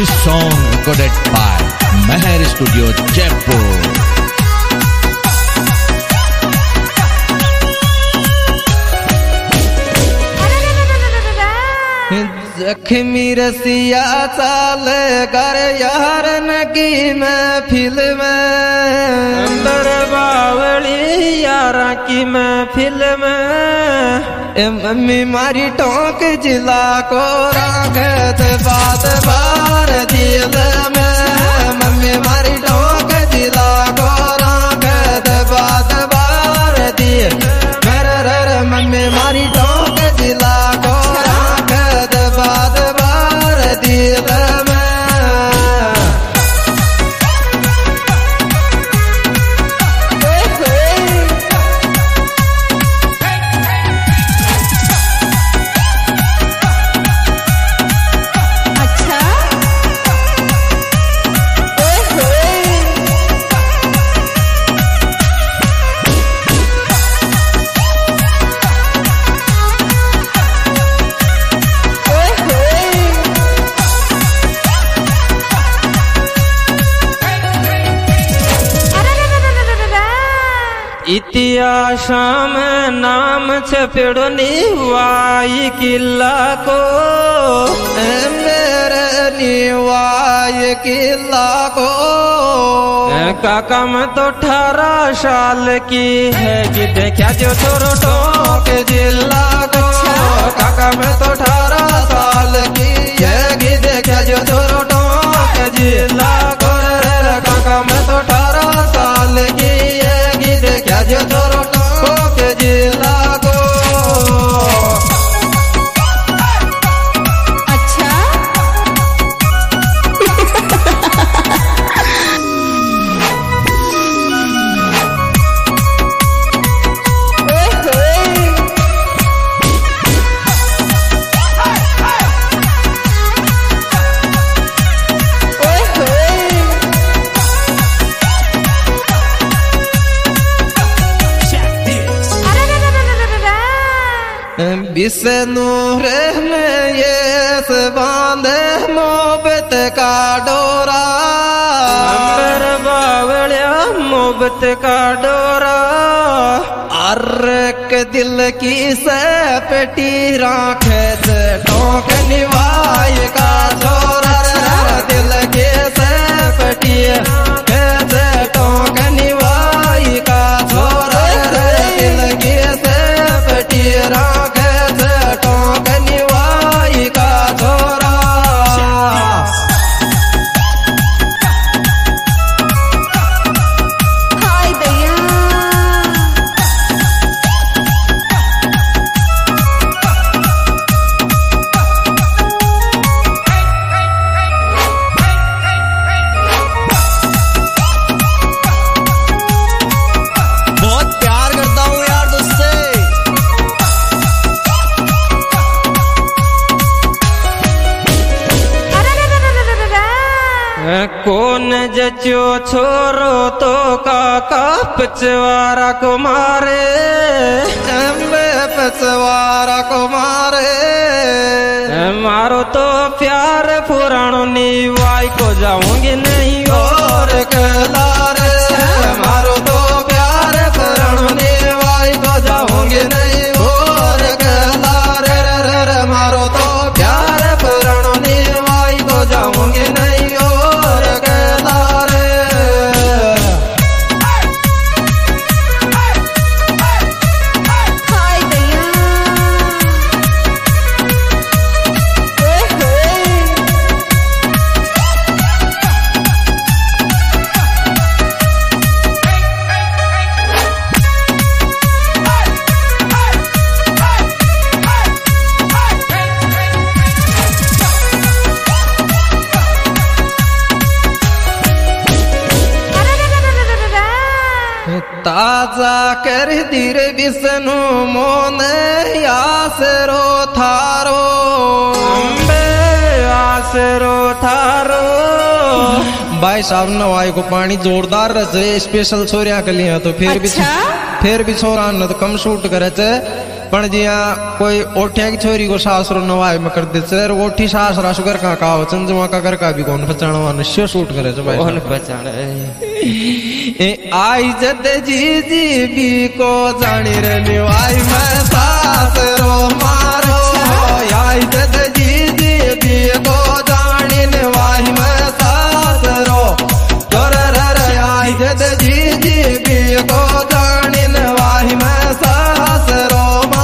This song recorded by Meher Studio, Jaipur. जख्मी रसिया चाल कर यार नगी महफिल में अंदर बावली यारा की महफिल में मम्मी मारी टोंक जिला को रागत बात बार दिल में मम्मी मारी टोंक जिला को रागत बात बार दिल मेरे मम्मी मारी टोंक जिला को रागत बात बार दिल में इतिहास में नाम छपेड़ो निवाई किला को मेरे निवाई किला को काका में तो 18 साल की है कि देखा जो छोरो टोक जिला को काका में तो 18 साल की है कि देखा जो छोरो टोक जिला को काका में तो 18 साल की क्या जो तोरो टोक जिला को अच्छा बिसनूर में ये बांधे मोहब्बत का डोरा अंबर बावलिया मोहब्बत का डोरा अर्क दिल की सपटी राखे टोक निवाई का छोरा दिल की सपटी टोक निवाई का छोरा दिल की सपटी राखे टोक निवाई का छोरा हाय दया बहुत प्यार करता हूँ यार तुझसे। कौन जचो छोरो तो काका पचवारा को मारे पचवारा को मारे मारो तो प्यार पुराणो निवाई को जाऊंगी नहीं और कहलारे मारो तो प्यार पुराणो निवाई को जाऊंगी नहीं और कहलारे मारो तो प्यार पुराणो निवाई को जाऊंगी नहीं ताजा कर धीरे विष्णु मोन आसरो थारो अम्बे आसरो थारो भाई साहब नवाई को पानी जोरदार रचे स्पेशल छोरिया के लिए तो फिर भी छोरा न तो कम शूट करे पण जिया कोई ओठिया की छोरी को सासरो नवाय में कर दे सर ओठी सासरा शुगर का काव चंजवा का कर का भी कौन पहचानवा नश्यो शूट करे छ भाई कौन पहचान ए आई जद जी भी को जानी रे निवाई में सासरो मारो आई जद जी भी को जानी निवाई में सासरो कर रे आई जद जी भी को जानी निवाई में सासरो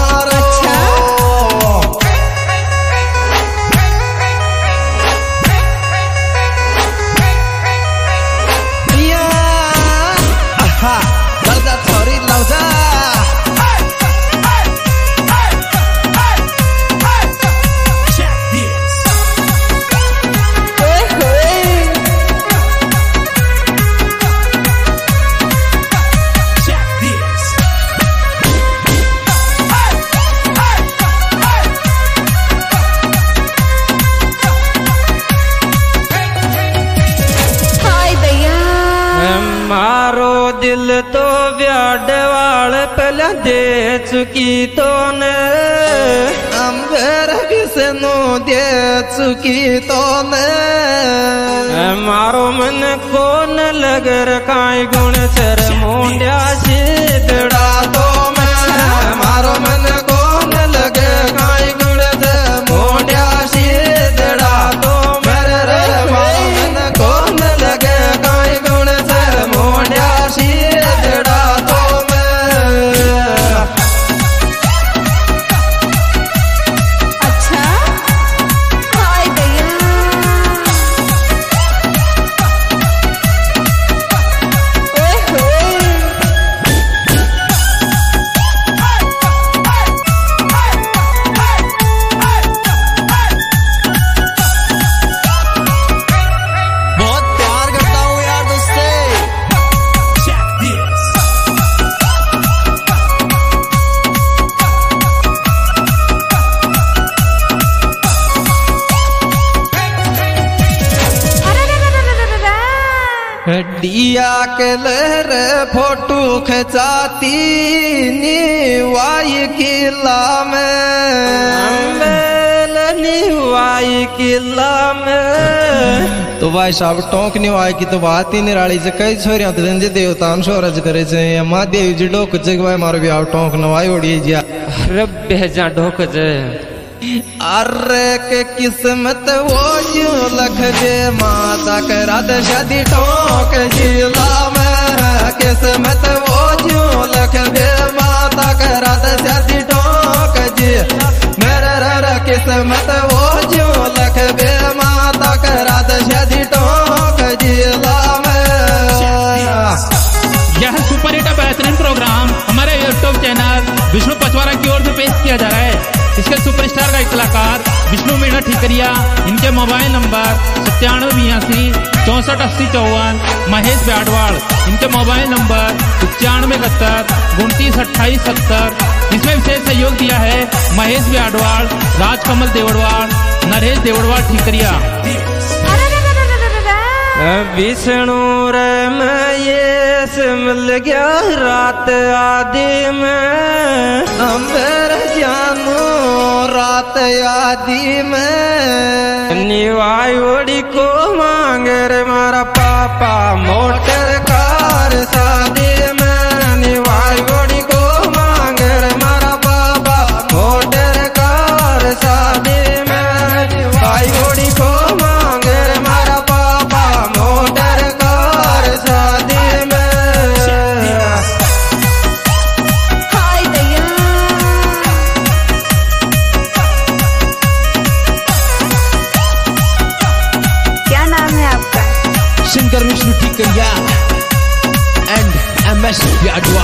दिल तो व्याडवाल पहले दे चुकी तो ने अंबर से नो दे चुकी तो ने मारो मन कौन लगर काई गुण चर मुंडिया सीधड़ा तो मैं मारो मन कौन लगे काई गुण चर मुंडिया सीधड़ा तो मेरे रे मारो मन कौन लगे काई गुण चर मुंडिया सीधड़ा तो अच्छा हाय भैया बहुत प्यार करता हूँ यार दोस्ते डिया के लहर फोटो खचाती निवाई किला में निवाई किला में तो भाई साहब टोंक निवाई की तो बात ही निराली से कई छोरियां तो जंजे देवतान सोरज करे छे मां देव जी डोक जग भाई मारो भी टोंक नवाई ओड़ी जिया अरे बेजा डोक जे अरे के किस्मत वो जो लख जे माता करा दे शादी टोक जिला में किस्मत वो जो लख जे माता करा दे शादी टोक जी मेरे रे किस्मत वो जो लख जे माता करा दे शादी टोक जिला में यह सुपर हिट बेहतरीन प्रोग्राम हमारे यूट्यूब चैनल विष्णु पचवारा की ओर से पेश किया जा रहा है। इसके सुपरस्टार का कलाकार विष्णु मीणा ठीकरिया, इनके मोबाइल नंबर 9782 64 80 54, महेश ब्याडवाल, इनके मोबाइल नंबर 9571 29 28 70। इसमें विशेष सहयोग दिया है महेश ब्याडवाल, राजकमल देवड़वाल, नरेश देवड़वाल ठीकरिया। विष्णु रे मैं ये से मिल गया रात आदि में अंबर जानू रात आदि में निवाई ओड़ी को मांगे रे मारा पापा मोटर कार शादी में निवाई ओड़ी को मांगे रे मारा पापा मोटर कार शादी में निवाई ओड़ी को मांगे रे मारा पापा मोटर कार शादी में हाय भैया क्या नाम है आपका? Singer Vishnu Thikariya and MS ब्याडवाल।